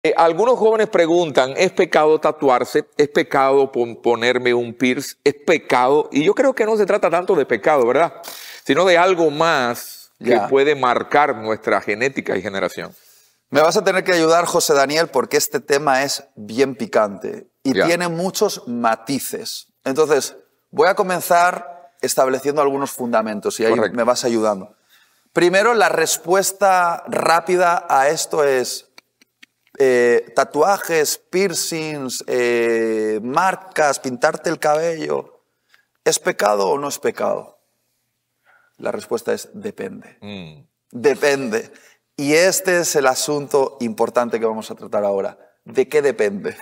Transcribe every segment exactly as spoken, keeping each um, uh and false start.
Eh, algunos jóvenes preguntan, ¿es pecado tatuarse? ¿Es pecado pon ponerme un piercing? ¿Es pecado? Y yo creo que no se trata tanto de pecado, ¿verdad? Sino de algo más que Ya. puede marcar nuestra genética y generación. Me vas a tener que ayudar, José Daniel, porque este tema es bien picante y Ya. tiene muchos matices. Entonces, voy a comenzar estableciendo algunos fundamentos y ahí Correcto. me vas ayudando. Primero, la respuesta rápida a esto es eh, tatuajes, piercings, eh, marcas, pintarte el cabello. ¿Es pecado o no es pecado? La respuesta es depende. Mm. Depende. Y este es el asunto importante que vamos a tratar ahora. ¿De qué depende?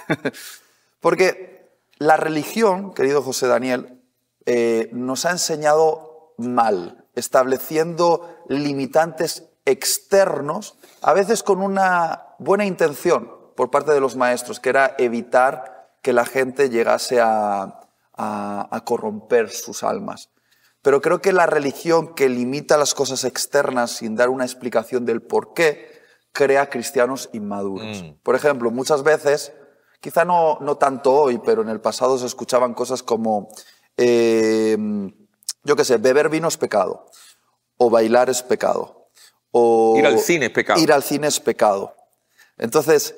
Porque la religión, querido José Daniel, eh, nos ha enseñado mal, estableciendo limitantes externos, a veces con una buena intención por parte de los maestros, que era evitar que la gente llegase a, a, a corromper sus almas. Pero creo que la religión que limita las cosas externas sin dar una explicación del por qué, crea cristianos inmaduros. Mm. Por ejemplo, muchas veces, quizá no, no tanto hoy, pero en el pasado se escuchaban cosas como, eh, yo qué sé, beber vino es pecado, o bailar es pecado, o Ir al cine es pecado. Ir al cine es pecado. Entonces,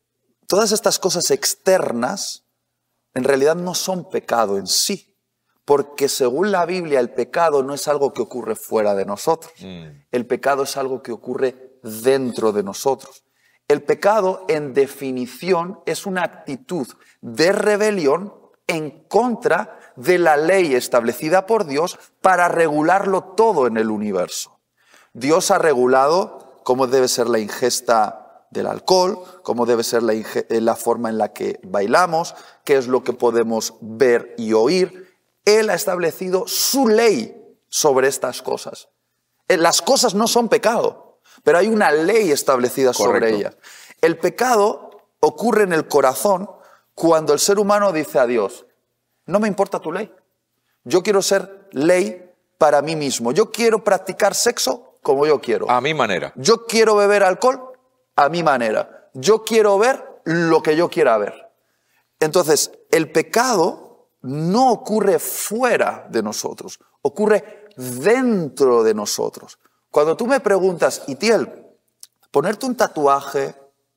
todas estas cosas externas en realidad no son pecado en sí. Porque según la Biblia, el pecado no es algo que ocurre fuera de nosotros. Mm. El pecado es algo que ocurre dentro de nosotros. El pecado, en definición, es una actitud de rebelión en contra de la ley establecida por Dios para regularlo todo en el universo. Dios ha regulado cómo debe ser la ingesta del alcohol, cómo debe ser la, la forma en la que bailamos, qué es lo que podemos ver y oír. Él ha establecido su ley sobre estas cosas. Las cosas no son pecado, pero hay una ley establecida Correcto. sobre ellas. El pecado ocurre en el corazón cuando el ser humano dice a Dios, no me importa tu ley, yo quiero ser ley para mí mismo, yo quiero practicar sexo como yo quiero. A mi manera. Yo quiero beber alcohol a mi manera, yo quiero ver lo que yo quiera ver. Entonces, el pecado no ocurre fuera de nosotros, ocurre dentro de nosotros. Cuando tú me preguntas, Itiel, ¿ponerte un tatuaje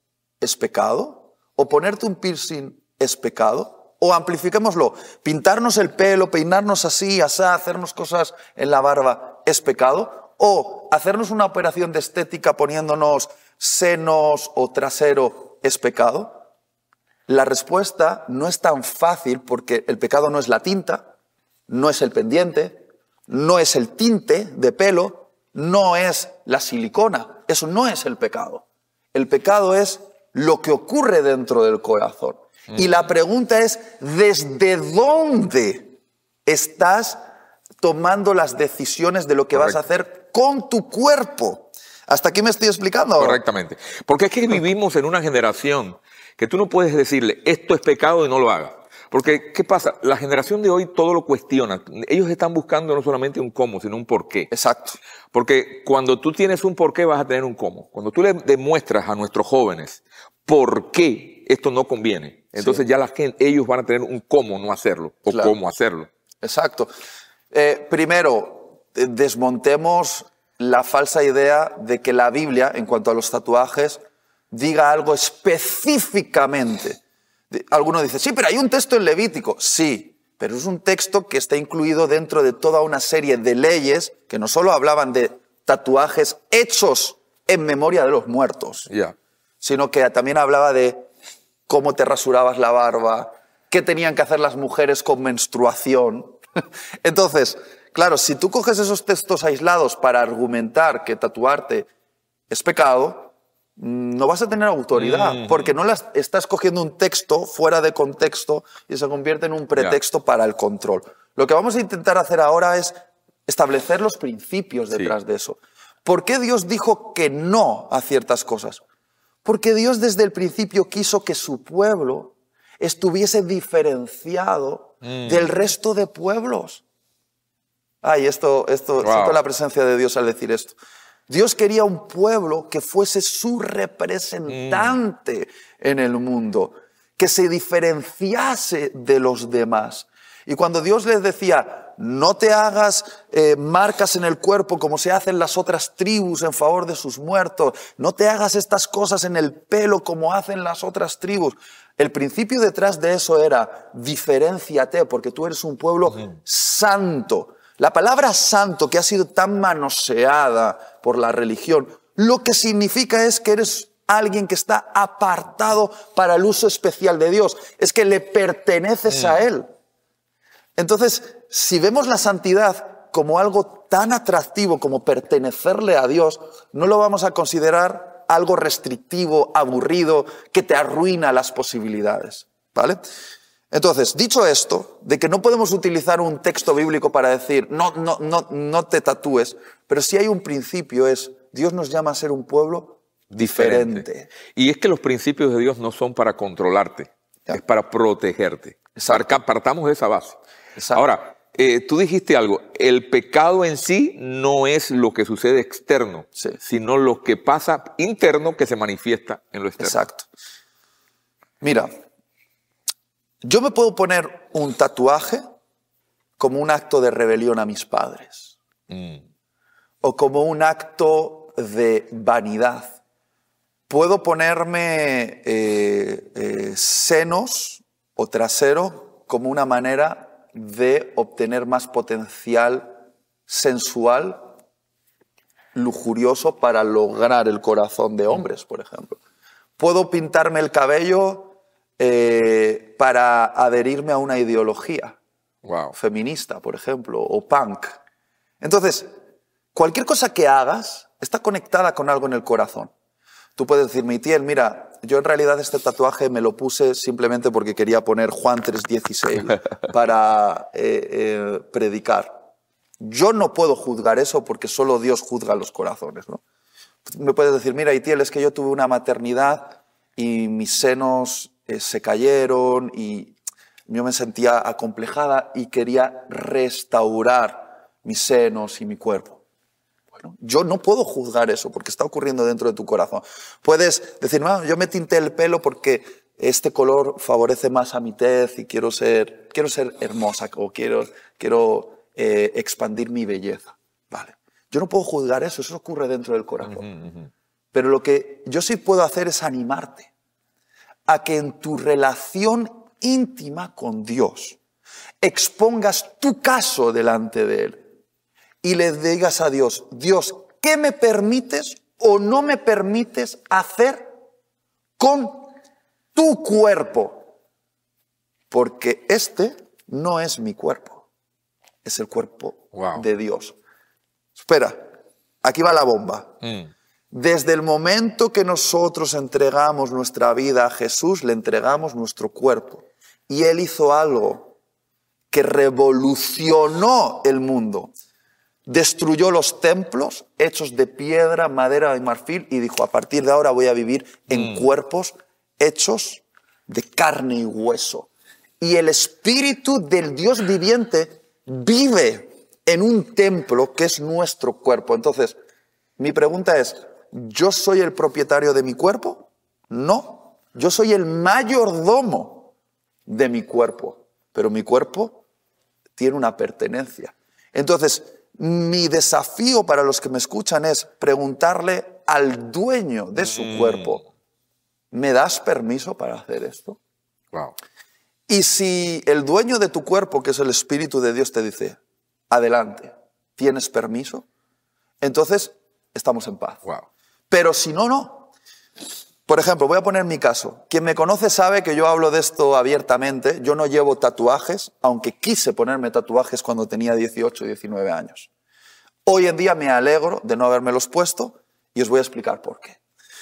es pecado? ¿O ponerte un piercing es pecado? O amplifiquémoslo, pintarnos el pelo, peinarnos así, asá, hacernos cosas en la barba, ¿es pecado? O hacernos una operación de estética poniéndonos senos o trasero, ¿es pecado? La respuesta no es tan fácil porque el pecado no es la tinta, no es el pendiente, no es el tinte de pelo, no es la silicona. Eso no es el pecado. El pecado es lo que ocurre dentro del corazón. Mm. Y la pregunta es, ¿desde dónde estás tomando las decisiones de lo que Correcto. vas a hacer con tu cuerpo? ¿Hasta aquí me estoy explicando? Correctamente. Porque es que vivimos en una generación que tú no puedes decirle, esto es pecado y no lo hagas. Porque, ¿qué pasa? La generación de hoy todo lo cuestiona. Ellos están buscando no solamente un cómo, sino un por qué. Exacto. Porque cuando tú tienes un por qué, vas a tener un cómo. Cuando tú le demuestras a nuestros jóvenes por qué esto no conviene, entonces sí. ya la gente, ellos van a tener un cómo no hacerlo o Claro. cómo hacerlo. Exacto. Eh, primero, desmontemos la falsa idea de que la Biblia, en cuanto a los tatuajes, diga algo específicamente. Alguno dice, sí, pero hay un texto en Levítico. Sí, pero es un texto que está incluido dentro de toda una serie de leyes que no solo hablaban de tatuajes hechos en memoria de los muertos, Yeah. sino que también hablaba de cómo te rasurabas la barba, qué tenían que hacer las mujeres con menstruación. Entonces, claro, si tú coges esos textos aislados para argumentar que tatuarte es pecado, no vas a tener autoridad, Mm. porque no las, estás cogiendo un texto fuera de contexto y se convierte en un pretexto Ya. para el control. Lo que vamos a intentar hacer ahora es establecer los principios detrás Sí. de eso. ¿Por qué Dios dijo que no a ciertas cosas? Porque Dios desde el principio quiso que su pueblo estuviese diferenciado Mm. del resto de pueblos. Ay, esto, esto Wow. siento la presencia de Dios al decir esto. Dios quería un pueblo que fuese su representante mm. en el mundo, que se diferenciase de los demás. Y cuando Dios les decía, no te hagas eh, marcas en el cuerpo como se hacen las otras tribus en favor de sus muertos, no te hagas estas cosas en el pelo como hacen las otras tribus. El principio detrás de eso era, diferénciate porque tú eres un pueblo uh-huh. santo. La palabra santo, que ha sido tan manoseada por la religión, lo que significa es que eres alguien que está apartado para el uso especial de Dios. Es que le perteneces uh-huh. a Él. Entonces, si vemos la santidad como algo tan atractivo como pertenecerle a Dios, no lo vamos a considerar algo restrictivo, aburrido, que te arruina las posibilidades, ¿vale? Entonces, dicho esto, de que no podemos utilizar un texto bíblico para decir, no, no, no, no te tatúes, pero sí hay un principio, es, Dios nos llama a ser un pueblo diferente. diferente. Y es que los principios de Dios no son para controlarte, ya. es para protegerte. Exacto. Partamos de esa base. Exacto. Ahora, eh, tú dijiste algo, el pecado en sí no es lo que sucede externo, sí. sino lo que pasa interno que se manifiesta en lo externo. Exacto. Mira, yo me puedo poner un tatuaje como un acto de rebelión a mis padres, mm. o como un acto de vanidad. Puedo ponerme eh, eh, senos o trasero como una manera de obtener más potencial sensual, lujurioso para lograr el corazón de hombres, por ejemplo. Puedo pintarme el cabello eh, para adherirme a una ideología wow. feminista, por ejemplo, o punk. Entonces, cualquier cosa que hagas está conectada con algo en el corazón. Tú puedes decirme, Itiel, mira, yo en realidad este tatuaje me lo puse simplemente porque quería poner Juan tres dieciséis para eh, eh, predicar. Yo no puedo juzgar eso porque solo Dios juzga los corazones, ¿no? Me puedes decir, mira, Itiel, es que yo tuve una maternidad y mis senos eh, se cayeron y yo me sentía acomplejada y quería restaurar mis senos y mi cuerpo. Yo no puedo juzgar eso porque está ocurriendo dentro de tu corazón. Puedes decir, no, yo me tinté el pelo porque este color favorece más a mi tez y quiero ser, quiero ser hermosa o quiero, quiero eh, expandir mi belleza. Vale. Yo no puedo juzgar eso, eso ocurre dentro del corazón. Uh-huh, uh-huh. Pero lo que yo sí puedo hacer es animarte a que en tu relación íntima con Dios expongas tu caso delante de Él. Y le digas a Dios, Dios, ¿qué me permites o no me permites hacer con tu cuerpo? Porque este no es mi cuerpo, es el cuerpo wow. de Dios. Espera, aquí va la bomba. Mm. Desde el momento que nosotros entregamos nuestra vida a Jesús, le entregamos nuestro cuerpo. Y Él hizo algo que revolucionó el mundo. Destruyó los templos hechos de piedra, madera y marfil y dijo, a partir de ahora voy a vivir en mm. cuerpos hechos de carne y hueso. Y el espíritu del Dios viviente vive en un templo que es nuestro cuerpo. Entonces, mi pregunta es, ¿yo soy el propietario de mi cuerpo? No, yo soy el mayordomo de mi cuerpo, pero mi cuerpo tiene una pertenencia. Entonces, mi desafío para los que me escuchan es preguntarle al dueño de su mm. cuerpo, ¿me das permiso para hacer esto? Wow. Y si el dueño de tu cuerpo, que es el Espíritu de Dios, te dice, adelante, ¿tienes permiso? Entonces, estamos en paz. Wow. Pero si no, no. Por ejemplo, voy a poner mi caso. Quien me conoce sabe que yo hablo de esto abiertamente. Yo no llevo tatuajes, aunque quise ponerme tatuajes cuando tenía dieciocho, diecinueve años. Hoy en día me alegro de no habérmelos puesto y os voy a explicar por qué.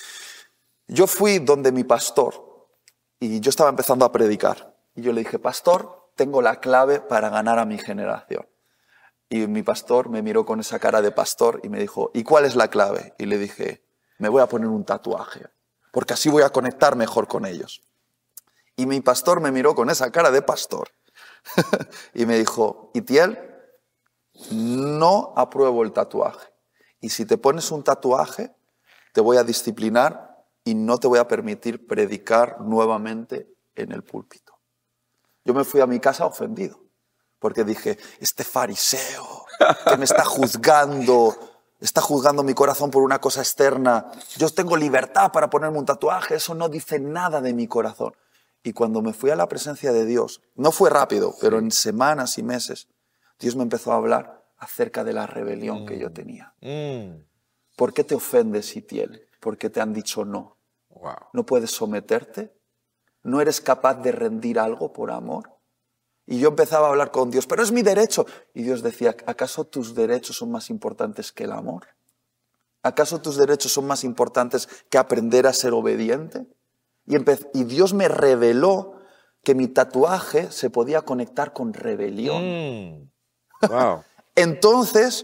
Yo fui donde mi pastor y yo estaba empezando a predicar. Y yo le dije, pastor, tengo la clave para ganar a mi generación. Y mi pastor me miró con esa cara de pastor y me dijo, ¿y cuál es la clave? Y le dije, me voy a poner un tatuaje, porque así voy a conectar mejor con ellos. Y mi pastor me miró con esa cara de pastor y me dijo, Itiel, no apruebo el tatuaje. y si te pones un tatuaje, te voy a disciplinar y no te voy a permitir predicar nuevamente en el púlpito. Yo me fui a mi casa ofendido, porque dije, este fariseo que me está juzgando, está juzgando mi corazón por una cosa externa. Yo tengo libertad para ponerme un tatuaje, eso no dice nada de mi corazón. Y cuando me fui a la presencia de Dios, no fue rápido, pero en semanas y meses, Dios me empezó a hablar acerca de la rebelión mm. que yo tenía. Mm. ¿Por qué te ofendes, Itiel? ¿Por qué te han dicho no? Wow. ¿No puedes someterte? ¿No eres capaz de rendir algo por amor? Y yo empezaba a hablar con Dios, pero es mi derecho. Y Dios decía, ¿acaso tus derechos son más importantes que el amor? ¿Acaso tus derechos son más importantes que aprender a ser obediente? Y, y Dios me reveló que mi tatuaje se podía conectar con rebelión. Mm. Wow. Entonces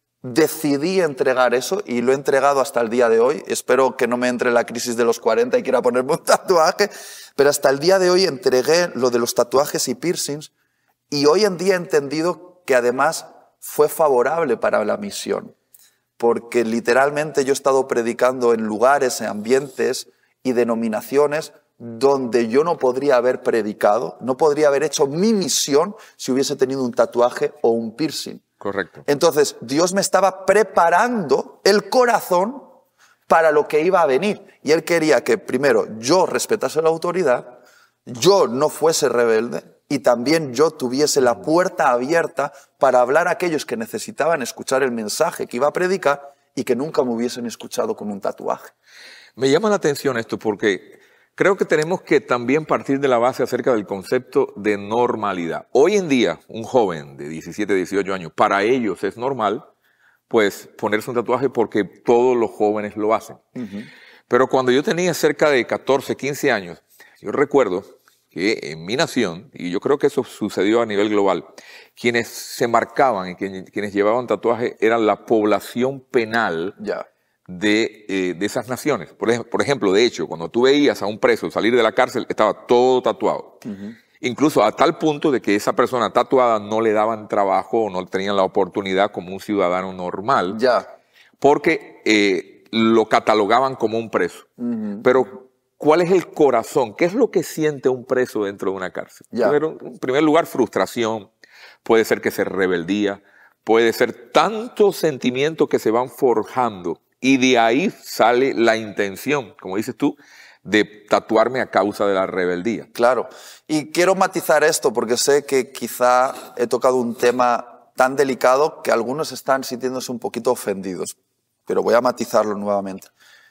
decidí entregar eso y lo he entregado hasta el día de hoy. Espero que no me entre la crisis de los cuarenta y quiera ponerme un tatuaje, pero hasta el día de hoy entregué lo de los tatuajes y piercings y hoy en día he entendido que además fue favorable para la misión, porque literalmente yo he estado predicando en lugares, en ambientes y denominaciones donde yo no podría haber predicado, no podría haber hecho mi misión si hubiese tenido un tatuaje o un piercing. Correcto. Entonces, Dios me estaba preparando el corazón para lo que iba a venir. Y Él quería que, primero, yo respetase la autoridad, yo no fuese rebelde y también yo tuviese la puerta abierta para hablar a aquellos que necesitaban escuchar el mensaje que iba a predicar y que nunca me hubiesen escuchado con un tatuaje. Me llama la atención esto porque creo que tenemos que también partir de la base acerca del concepto de normalidad. Hoy en día, un joven de diecisiete, dieciocho años, para ellos es normal, pues, ponerse un tatuaje porque todos los jóvenes lo hacen. Uh-huh. Pero cuando yo tenía cerca de catorce, quince años, yo recuerdo que en mi nación, y yo creo que eso sucedió a nivel global, quienes se marcaban y quienes, quienes llevaban tatuaje eran la población penal Ya. De, eh, de esas naciones. Por, ej por ejemplo, de hecho, cuando tú veías a un preso salir de la cárcel, estaba todo tatuado. Uh-huh. Incluso a tal punto de que esa persona tatuada no le daban trabajo o no tenían la oportunidad como un ciudadano normal. Ya. Porque eh, lo catalogaban como un preso. Uh-huh. Pero, ¿cuál es el corazón? ¿Qué es lo que siente un preso dentro de una cárcel? Ya. Primero, en primer lugar, frustración. Puede ser que sea rebeldía. Puede ser tantos sentimientos que se van forjando. Y de ahí sale la intención, como dices tú, de tatuarme a causa de la rebeldía. Claro. Y quiero matizar esto porque sé que quizá he tocado un tema tan delicado que algunos están sintiéndose un poquito ofendidos. Pero voy a matizarlo nuevamente.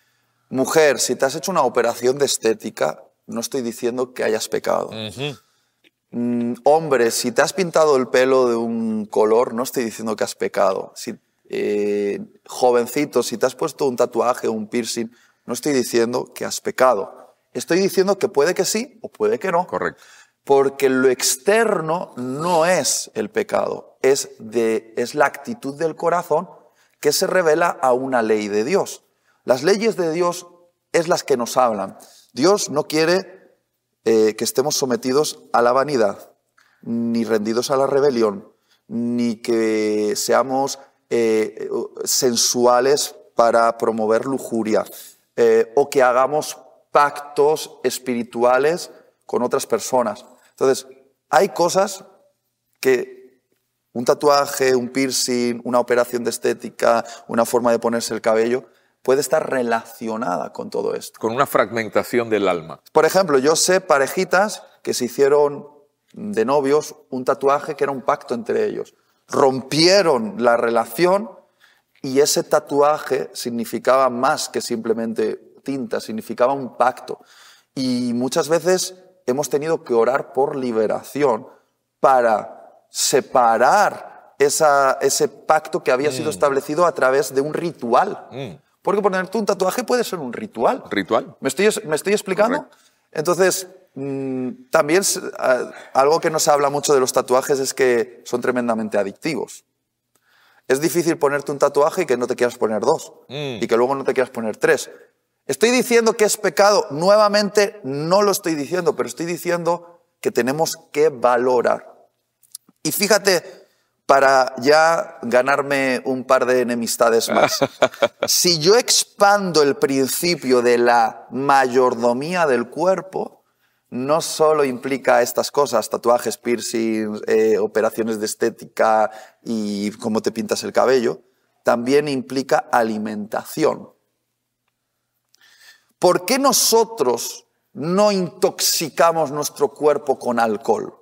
Mujer, si te has hecho una operación de estética, no estoy diciendo que hayas pecado. Uh-huh. mm, hombre, si te has pintado el pelo de un color, no estoy diciendo que has pecado. Si Eh, jovencito, si te has puesto un tatuaje o un piercing, no estoy diciendo que has pecado. Estoy diciendo que puede que sí o puede que no. Correcto. Porque lo externo no es el pecado, es, de, es la actitud del corazón que se revela a una ley de Dios. Las leyes de Dios es las que nos hablan. Dios no quiere eh, que estemos sometidos a la vanidad, ni rendidos a la rebelión, ni que seamos Eh, sensuales para promover lujuria eh, o que hagamos pactos espirituales con otras personas. Entonces, hay cosas que un tatuaje, un piercing, una operación de estética, una forma de ponerse el cabello, puede estar relacionada con todo esto. Con una fragmentación del alma. Por ejemplo, yo sé parejitas que se hicieron de novios un tatuaje que era un pacto entre ellos. Rompieron la relación y ese tatuaje significaba más que simplemente tinta, significaba un pacto. Y muchas veces hemos tenido que orar por liberación para separar esa, ese pacto que había mm. sido establecido a través de un ritual. Mm. Porque ponerte un tatuaje puede ser un ritual. ¿Ritual? ¿Me estoy, me estoy explicando? Correcto. Entonces, mmm, también uh, algo que nos habla mucho de los tatuajes es que son tremendamente adictivos. Es difícil ponerte un tatuaje y que no te quieras poner dos. Mm. Y que luego no te quieras poner tres. ¿Estoy diciendo que es pecado? Nuevamente, no lo estoy diciendo, pero estoy diciendo que tenemos que valorar. Y fíjate, para ya ganarme un par de enemistades más. Si yo expando el principio de la mayordomía del cuerpo, no solo implica estas cosas, tatuajes, piercings, eh, operaciones de estética y cómo te pintas el cabello, también implica alimentación. ¿Por qué nosotros no intoxicamos nuestro cuerpo con alcohol?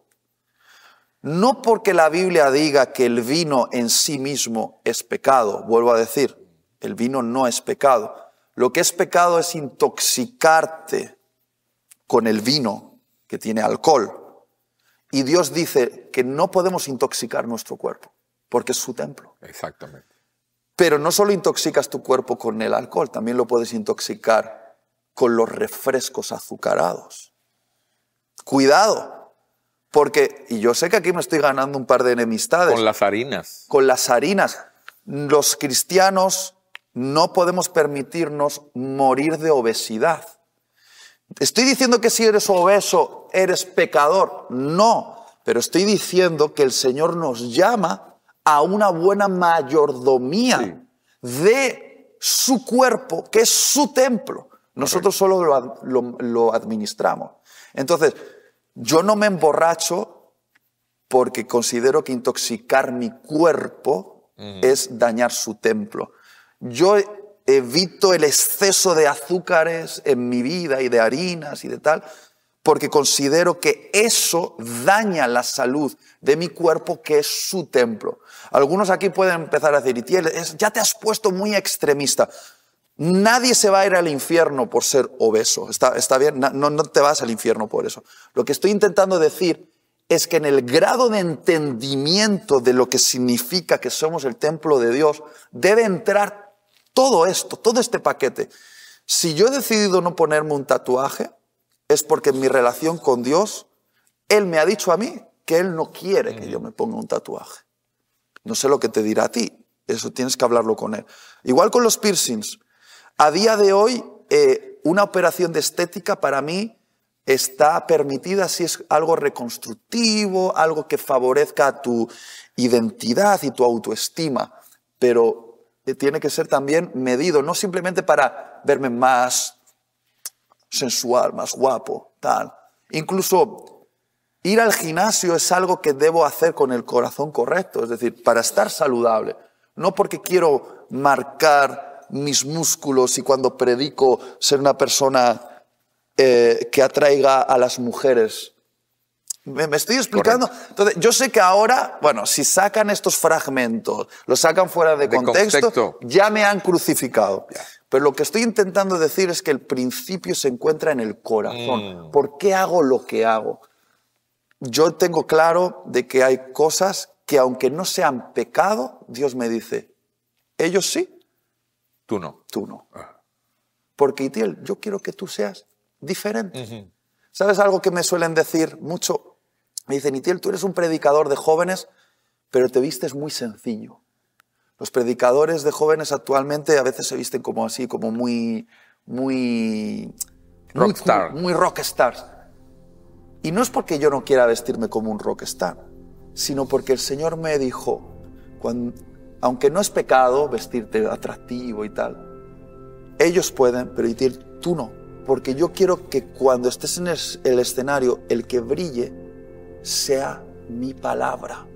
No porque la Biblia diga que el vino en sí mismo es pecado. Vuelvo a decir, el vino no es pecado. Lo que es pecado es intoxicarte con el vino que tiene alcohol. Y Dios dice que no podemos intoxicar nuestro cuerpo, porque es su templo. Exactamente. Pero no solo intoxicas tu cuerpo con el alcohol, también lo puedes intoxicar con los refrescos azucarados. Cuidado. Porque, y yo sé que aquí me estoy ganando un par de enemistades. Con las harinas. Con las harinas. Los cristianos no podemos permitirnos morir de obesidad. ¿Estoy diciendo que si eres obeso eres pecador? No, pero estoy diciendo que el Señor nos llama a una buena mayordomía sí. de su cuerpo, que es su templo. Nosotros solo lo, lo, lo administramos. Entonces, yo no me emborracho porque considero que intoxicar mi cuerpo uh-huh. es dañar su templo. Yo evito el exceso de azúcares en mi vida y de harinas y de tal, porque considero que eso daña la salud de mi cuerpo, que es su templo. Algunos aquí pueden empezar a decir, Itiel, ya te has puesto muy extremista. Nadie se va a ir al infierno por ser obeso. ¿Está, está bien? No, no te vas al infierno por eso. Lo que estoy intentando decir es que en el grado de entendimiento de lo que significa que somos el templo de Dios, debe entrar todo esto, todo este paquete. Si yo he decidido no ponerme un tatuaje, es porque en mi relación con Dios, Él me ha dicho a mí que Él no quiere que yo me ponga un tatuaje. No sé lo que te dirá a ti. Eso tienes que hablarlo con Él. Igual con los piercings. A día de hoy, eh, una operación de estética para mí está permitida si es algo reconstructivo, algo que favorezca a tu identidad y tu autoestima, pero eh, tiene que ser también medido, no simplemente para verme más sensual, más guapo, tal. Incluso ir al gimnasio es algo que debo hacer con el corazón correcto, es decir, para estar saludable, no porque quiero marcar mis músculos y cuando predico ser una persona eh, que atraiga a las mujeres. ¿Me, me estoy explicando? Correcto. Entonces, yo sé que ahora, bueno, si sacan estos fragmentos, los sacan fuera de, de contexto, contexto, ya me han crucificado. Yeah. Pero lo que estoy intentando decir es que el principio se encuentra en el corazón. Mm. ¿Por qué hago lo que hago? Yo tengo claro de que hay cosas que aunque no sean pecado, Dios me dice, ellos sí, tú no. Tú no. Porque, Itiel, yo quiero que tú seas diferente. Uh-huh. ¿Sabes algo que me suelen decir mucho? Me dicen, Itiel, tú eres un predicador de jóvenes, pero te vistes muy sencillo. Los predicadores de jóvenes actualmente a veces se visten como así, como muy... muy rockstar. Muy, muy rockstars. Y no es porque yo no quiera vestirme como un rockstar, sino porque el Señor me dijo, cuando, aunque no es pecado vestirte atractivo y tal, ellos pueden, pero Itiel, tú no. Porque yo quiero que cuando estés en el, el escenario, el que brille sea mi palabra,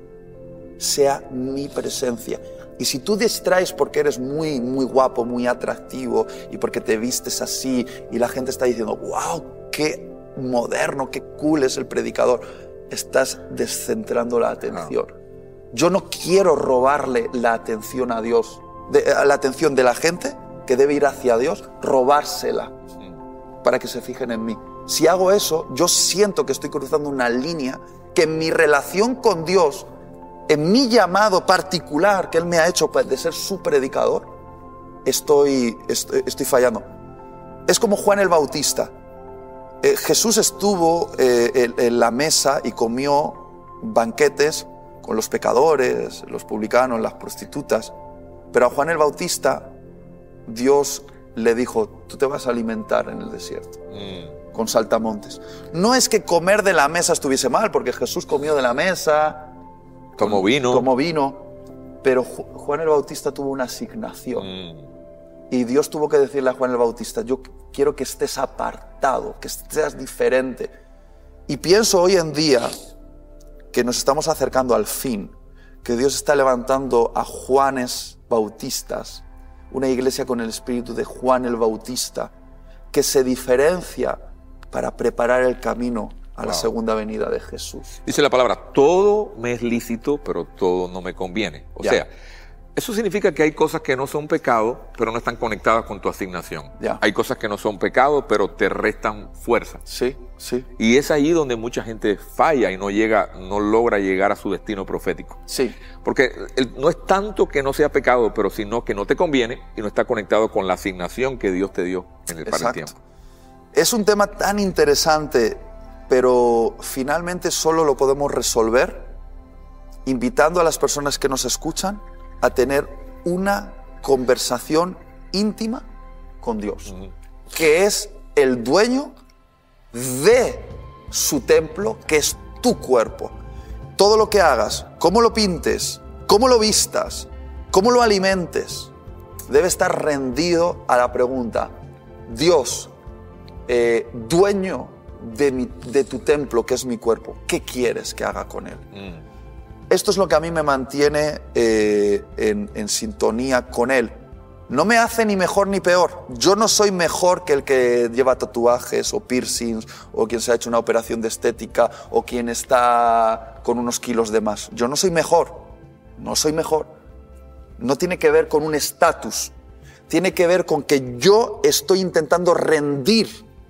sea mi presencia. Y si tú distraes porque eres muy, muy guapo, muy atractivo y porque te vistes así y la gente está diciendo, wow, qué moderno, qué cool es el predicador, estás descentrando la atención. No. Yo no quiero robarle la atención a Dios, de, la atención de la gente que debe ir hacia Dios, robársela para que se fijen en mí. Si hago eso, yo siento que estoy cruzando una línea que en mi relación con Dios, en mi llamado particular que Él me ha hecho de ser su predicador, estoy, estoy, estoy fallando. Es como Juan el Bautista. Eh, Jesús estuvo eh, en, en la mesa y comió banquetes con los pecadores, los publicanos, las prostitutas. Pero a Juan el Bautista, Dios le dijo, tú te vas a alimentar en el desierto, mm. con saltamontes. No es que comer de la mesa estuviese mal, porque Jesús comió de la mesa, Tomó vino. Tomó vino, pero Ju- Juan el Bautista tuvo una asignación. Mm. Y Dios tuvo que decirle a Juan el Bautista, yo quiero que estés apartado, que seas diferente. Y pienso hoy en día que nos estamos acercando al fin, que Dios está levantando a Juanes Bautistas, una iglesia con el espíritu de Juan el Bautista, que se diferencia para preparar el camino a la Wow. segunda venida de Jesús. Dice la palabra, todo me es lícito, pero todo no me conviene. O Ya. sea, eso significa que hay cosas que no son pecado, pero no están conectadas con tu asignación. Ya. Hay cosas que no son pecado, pero te restan fuerza. Sí, sí, Y es ahí donde mucha gente falla y no llega, no logra llegar a su destino profético. sí. Porque el- no es tanto que no sea pecado, pero sino que no te conviene y no está conectado con la asignación que Dios te dio en el, para el Exacto. tiempo. Es un tema tan interesante, pero finalmente solo lo podemos resolver invitando a las personas que nos escuchan a tener una conversación íntima con Dios, Ujú. que es el dueño de su templo, que es tu cuerpo. Todo lo que hagas, cómo lo pintes, cómo lo vistas, cómo lo alimentes, debe estar rendido a la pregunta, Dios, eh, dueño de, mi- de tu templo, que es mi cuerpo, ¿qué quieres que haga con él? Mm. Esto es lo que a mí me mantiene eh, en, en sintonía con él. No me hace ni mejor ni peor. Yo no soy mejor que el que lleva tatuajes o piercings o quien se ha hecho una operación de estética o quien está con unos kilos de más. Yo no soy mejor. No soy mejor. No tiene que ver con un estatus. Tiene que ver con que yo estoy intentando rendir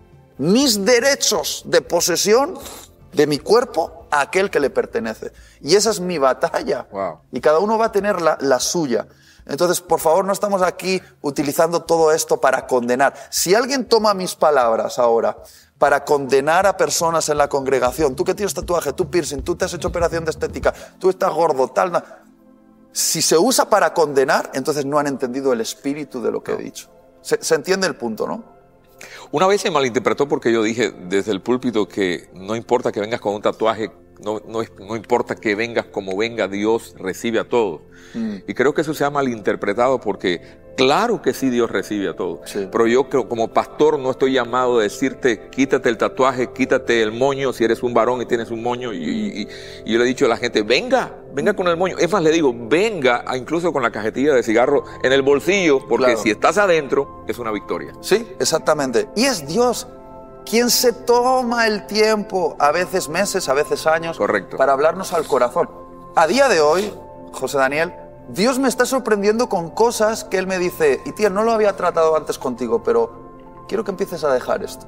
mis derechos de posesión de mi cuerpo a aquel que le pertenece. Y esa es mi batalla. Wow. Y cada uno va a tener la, la suya. Entonces, por favor, no estamos aquí utilizando todo esto para condenar. Si alguien toma mis palabras ahora para condenar a personas en la congregación, tú que tienes tatuaje, tú piercing, tú te has hecho operación de estética, tú estás gordo, tal... na- Si se usa para condenar, entonces no han entendido el espíritu de lo que he dicho. Se, se entiende el punto, ¿no? Una vez se malinterpretó porque yo dije desde el púlpito que no importa que vengas con un tatuaje, no, no, es- no importa que vengas como venga, Dios recibe a todos. Mm. Y creo que eso se ha malinterpretado porque claro que sí Dios recibe a todos. Sí. Pero yo creo, como pastor no estoy llamado a decirte quítate el tatuaje, quítate el moño si eres un varón y tienes un moño. Y, y- y yo le he dicho a la gente, venga, venga con el moño. Es más, le digo, venga a- incluso con la cajetilla de cigarro en el bolsillo, porque Claro. si estás adentro es una victoria. Sí, exactamente. Y es Dios quien se toma el tiempo, a veces meses, a veces años, Correcto. para hablarnos al corazón. A día de hoy, José Daniel, Dios me está sorprendiendo con cosas que Él me dice, y tía, no lo había tratado antes contigo, pero quiero que empieces a dejar esto.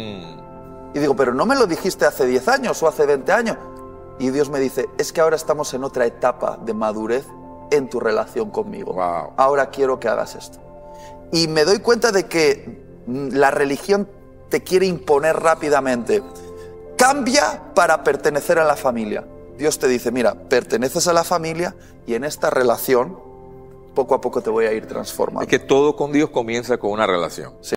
Mm. Y digo, pero no me lo dijiste hace diez años o hace veinte años. Y Dios me dice, es que ahora estamos en otra etapa de madurez en tu relación conmigo. Wow. Ahora quiero que hagas esto. Y me doy cuenta de que mm, la religión te quiere imponer rápidamente. Cambia para pertenecer a la familia. Dios te dice, mira, perteneces a la familia y en esta relación poco a poco te voy a ir transformando. Es que todo con Dios comienza con una relación. Sí.